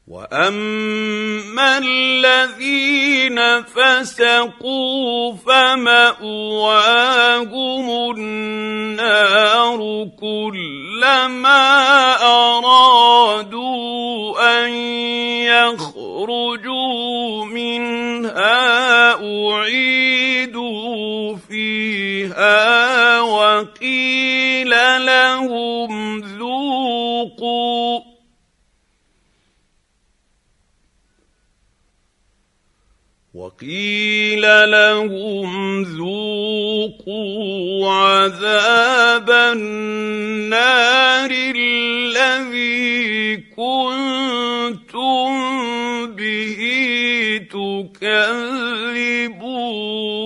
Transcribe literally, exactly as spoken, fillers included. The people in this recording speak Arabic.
واما الذين فسقوا فماواهم النار كلما ارادوا ان يخرجوا منها اعيدوا فيها وقيل لهم ذوقوا وقيل لهم ذوقوا عذاب النار الذي كنتم به تكذبون.